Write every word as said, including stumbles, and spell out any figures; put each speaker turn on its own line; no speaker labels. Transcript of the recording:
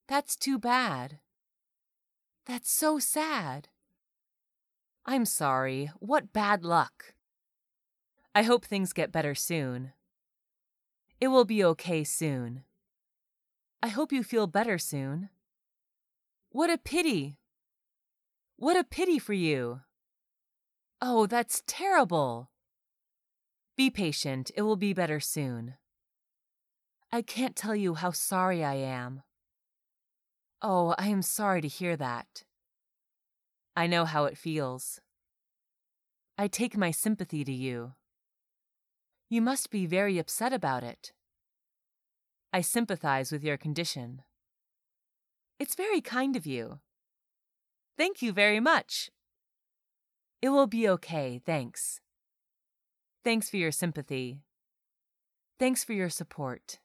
That's too bad. That's so sad. I'm sorry. What bad luck. I hope things get better soon. It will be okay soon. I hope you feel better soon. What a pity. What a pity for you. Oh, that's terrible. Be patient. It will be better soon. I can't tell you how sorry I am. Oh, I am sorry to hear that. I know how it feels. I take my sympathy to you. You must be very upset about it. I sympathize with your condition. It's very kind of you. Thank you very much. It will be okay, thanks. Thanks for your sympathy. Thanks for your support.